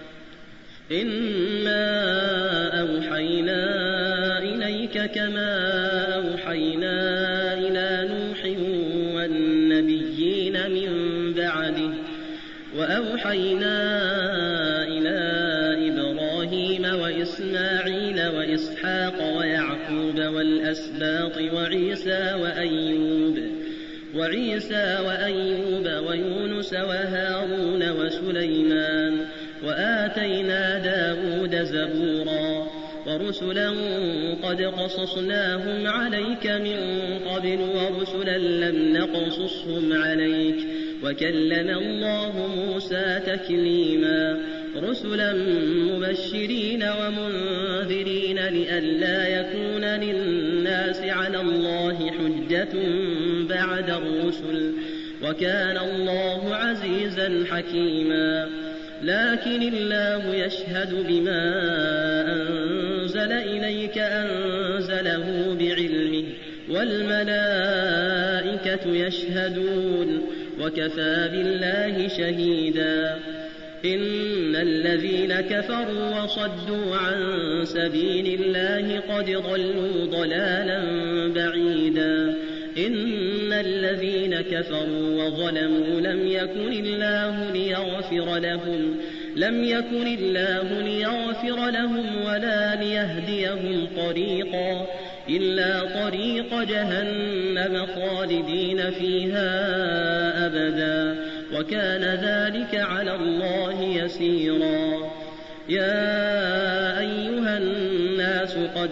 إنا أوحينا إليك كما أوحينا إلى نوح والنبيين من بعده وأوحينا إلى إبراهيم وإسماعيل وإسحاق ويعقوب والأسباط وعيسى وأيوب وعيسى وأيوب ويونس وهارون وسليمان وآتينا داود زبورا ورسلا قد قصصناهم عليك من قبل ورسلا لم نقصصهم عليك وكلم الله موسى تكليما. رسلا مبشرين ومنذرين لئلا يكون للناس على الله حجة بعد الرسل وكان الله عزيزا حكيما. لكن الله يشهد بما أنزل إليك أنزله بعلمه والملائكة يشهدون وكفى بالله شهيدا. إن الذين كفروا وصدوا عن سبيل الله قد ضلوا ضلالا بعيدا. إن الذين كفروا وظلموا لم يكن الله ليغفر لهم لم يكن الله ليغفر لهم ولا ليهديهم طريقا إلا طريق جهنم خالدين فيها أبدا وكان ذلك على الله يسيرا. يا أيها الناس قد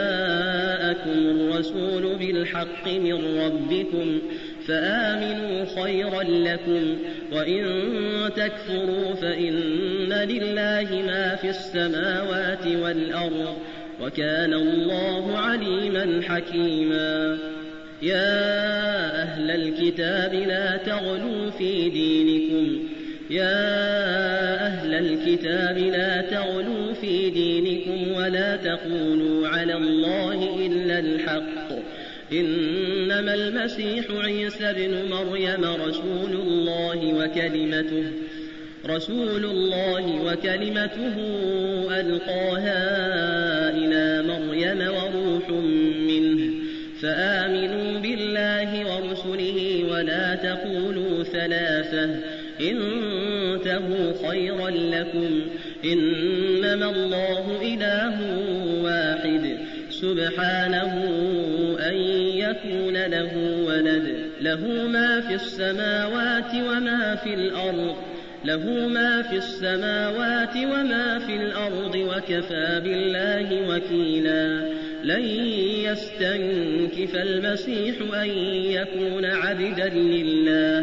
جاءكم الرسول بالحق من ربكم فآمنوا خيرا لكم وإن تكفروا فإن لله ما في السماوات والأرض وكان الله عليما حكيما. يا أهل الكتاب لا تغلوا في دينكم يا أهل الكتاب لا تغلوا في دينكم ولا تقولوا على الله إلا الحق إنما المسيح عيسى ابن مريم رسول الله وكلمته رسول الله وكلمته ألقاها إلى مريم وروح منه فآمنوا بالله ورسله ولا تقولوا ثلاثة انتهوا خيرا لكم إنما الله إله واحد سبحانه أن يكون له ولد له ما في السماوات وما في الأرض له ما في السماوات وما في الأرض وكفى بالله وكيلا. لن يستنكف المسيح أن يكون عبدا لله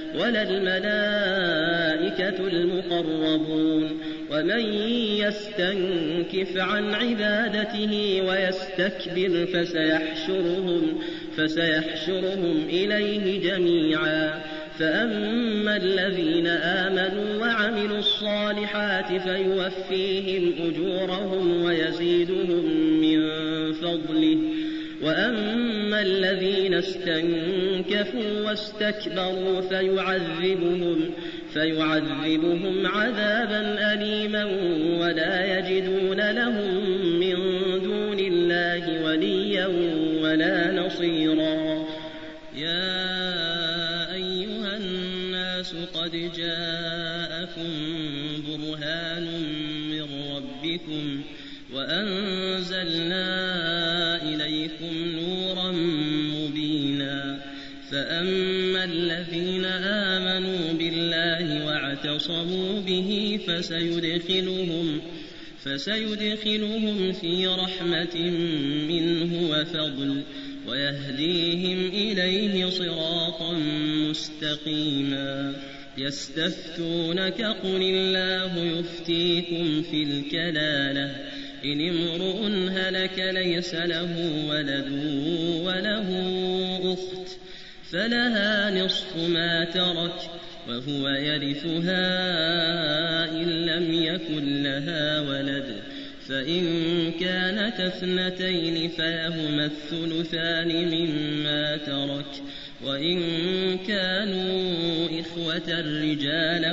ولا الملائكة المقربون ومن يستنكف عن عبادته ويستكبر فسيحشرهم, فسيحشرهم إليه جميعا فأما الذين آمنوا وعملوا الصالحات فيوفيهم أجورهم ويزيدهم من فضله وأما الذين استنكفوا واستكبروا فيعذبهم, فيعذبهم عذابا أليما ولا يجدون لهم من دون الله وليا ولا نصيرا. يا أيها الناس قد جاءكم برهان من ربكم وأنزلنا إليكم نورا مبينا فأما الذين آمنوا بالله واعتصموا به فسيدخلهم, فسيدخلهم في رحمة منه وفضل ويهديهم إليه صراطا مستقيما. يستفتونك قل الله يفتيكم في الكلالة إن امرؤ هلك ليس له ولد وله أخت فلها نصف ما ترك وهو يرثها إن لم يكن لها ولد فإن كانت اثنتين فلهما الثلثان مما ترك وإن كانوا إخوة رجالا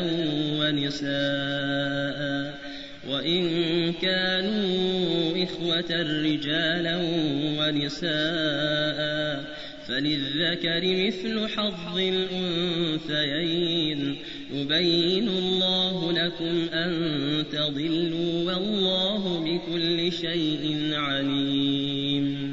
ونساء وإن كانوا إخوة رجالا ونساء فللذكر مثل حظ الأنثيين يبين الله لكم أن تضلوا والله بكل شيء عليم.